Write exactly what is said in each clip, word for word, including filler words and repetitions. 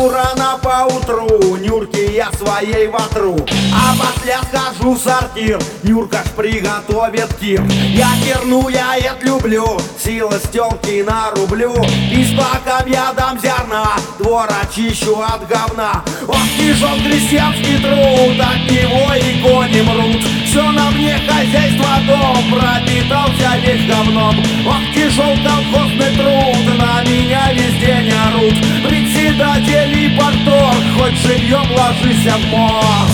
Встаю рано поутру, Нюрке я своей вотру, а после схожу в сортир, Нюрка ж приготовит кир. Я кирну, я это люблю, сила стёлки нарублю, и с баком я дам зерна, двор очищу от говна. Ох, тяжел крестьянский труд, от него и кони мрут. Все на мне хозяйство, дом пропитался весь говном. Ох, тяжел колхозный труд, на меня весь день орут. Председатель и порторг, хоть живьем ложись в морг.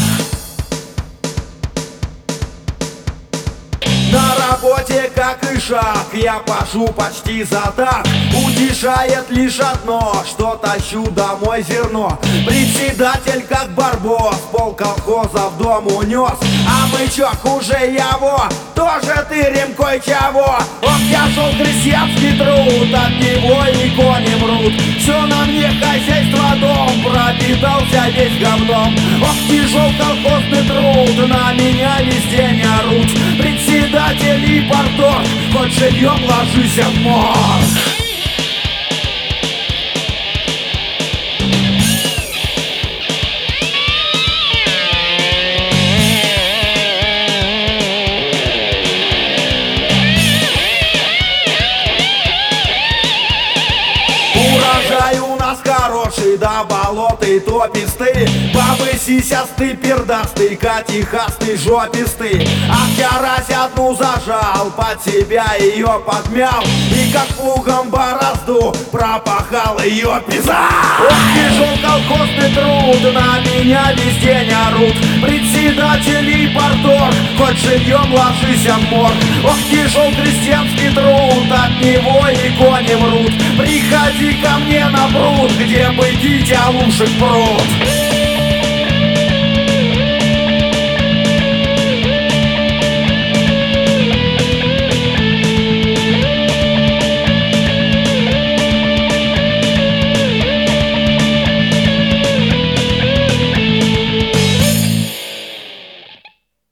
На работе, как и шаг, я пашу почти за так. Утешает лишь одно, что тащу домой зерно. Председатель, как барбос, пол колхоза в дом унес. А мы чё, хуже его? Тоже ты ремкой чего? Он тяжел крестьянский труд, от него и кони мрут. Все на мне хозяйство, дом пропитался весь говном. Ох, тяжел колхозный труд, на меня весь день орут. Председатель и порторг, хоть живьем ложись в морг. Урожай у нас хороший, да болоты тописты. Бабы сисясты, пердасты, катихасты, жописты. А вчерась одну зажал, под себя ее подмял, и как плугом борозду пропахал ее пиза. Ох, тяжел колхозный труд, на меня весь день орут. Председатель и порторг, хоть живьем ложись в морг. Ох, тяжел крестьянский труд, от него и кони мрут. Приходи ко мне на пруд, где бы дитя лушек пруд.